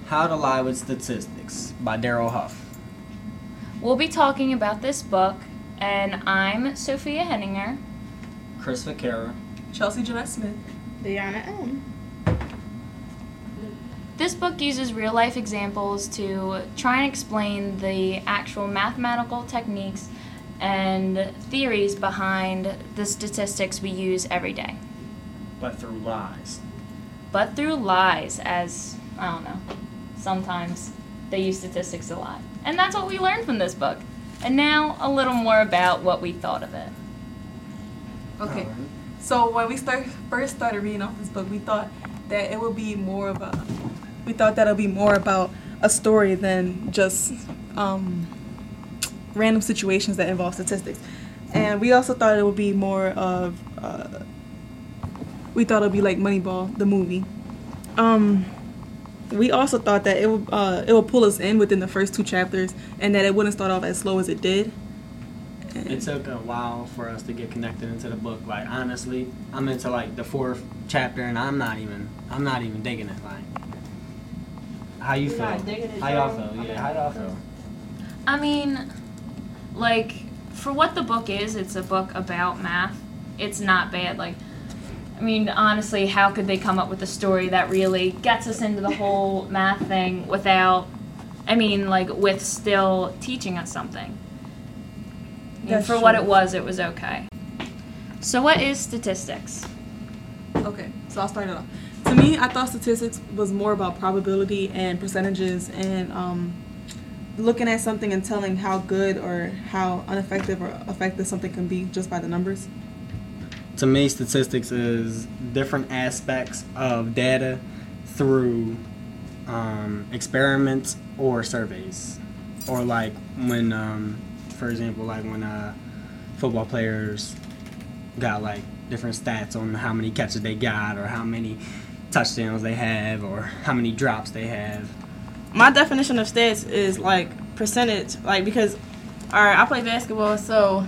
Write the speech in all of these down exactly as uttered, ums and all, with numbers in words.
How to Lie with Statistics by Daryl Huff. We'll be talking about this book, and I'm Sophia Henninger. Chris Vaquera. Chelsea Jeanette Smith. Diana M. This book uses real-life examples to try and explain the actual mathematical techniques and theories behind the statistics we use every day. But through lies. But through lies, as, I don't know, sometimes they use statistics a lot. And that's what we learned from this book. And now a little more about what we thought of it. Okay, so when we start first started reading off this book, we thought that it would be more of a, we thought that it would be more about a story than just um, random situations that involve statistics. And we also thought it would be more of, uh, we thought it would be like Moneyball, the movie. Um, we also thought that it would, uh, it would pull us in within the first two chapters and that it wouldn't start off as slow as it did. It took a while for us to get connected into the book. Like, honestly, I'm into like the fourth chapter and I'm not even, I'm not even digging it. Like, how you You're feel? not digging it, How y'all Joe? feel? Yeah, how y'all feel? I mean, like, for what the book is, it's a book about math. It's not bad. Like, I mean, honestly, how could they come up with a story that really gets us into the whole math thing without, I mean, like, with still teaching us something? I mean, That's for what true. it was, it was okay. So what is statistics? Okay, so I'll start it off. To me, I thought statistics was more about probability and percentages and um, looking at something and telling how good or how ineffective or effective something can be just by the numbers. To me, statistics is different aspects of data through um, experiments or surveys. Or like when, um, for example, like when uh, football players got like different stats on how many catches they got or how many touchdowns they have or how many drops they have. My definition of stats is like percentage, like because, all right, I play basketball, so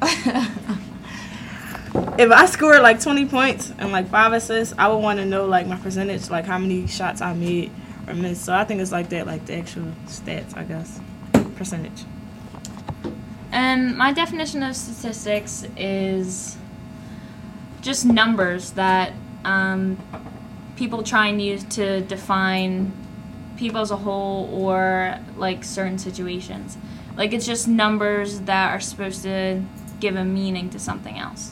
if I scored like twenty points and like five assists, I would want to know like my percentage, like how many shots I made or missed. So I think it's like that, like the actual stats, I guess, percentage. And my definition of statistics is just numbers that um, people try and use to define people as a whole or like certain situations. Like it's just numbers that are supposed to give a meaning to something else.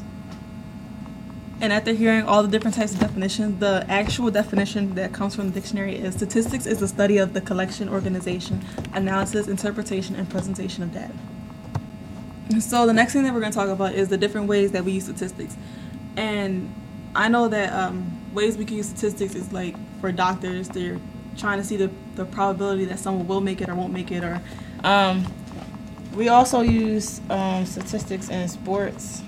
And after hearing all the different types of definitions, the actual definition that comes from the dictionary is statistics is the study of the collection, organization, analysis, interpretation, and presentation of data. So the next thing that we're going to talk about is the different ways that we use statistics. And I know that um, ways we can use statistics is like for doctors, they're trying to see the, the probability that someone will make it or won't make it. Or Um, we also use um, statistics in sports,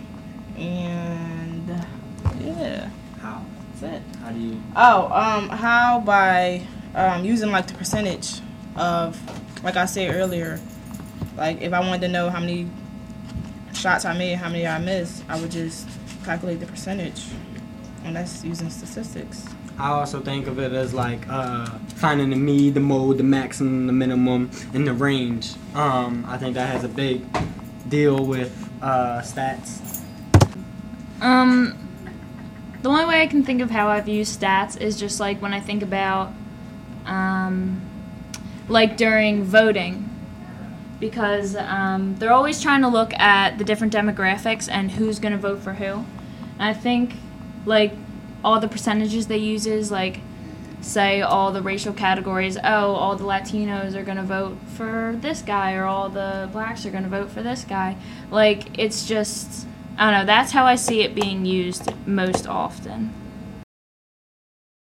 and yeah, How? that's it. How do you? Oh, um, how by um, using like the percentage of, like I said earlier, like if I wanted to know how many shots I made, how many I missed, I would just calculate the percentage, and that's using statistics. I also think of it as like uh, finding the mean, the mode, the maximum, the minimum, and the range. Um, I think that has a big deal with uh, stats. Um, the only way I can think of how I've used stats is just like when I think about, um, like during voting. Because um, they're always trying to look at the different demographics and who's going to vote for who. And I think, like, all the percentages they use is, like, say all the racial categories, oh, all the Latinos are going to vote for this guy, or all the blacks are going to vote for this guy. Like, it's just, I don't know, that's how I see it being used most often.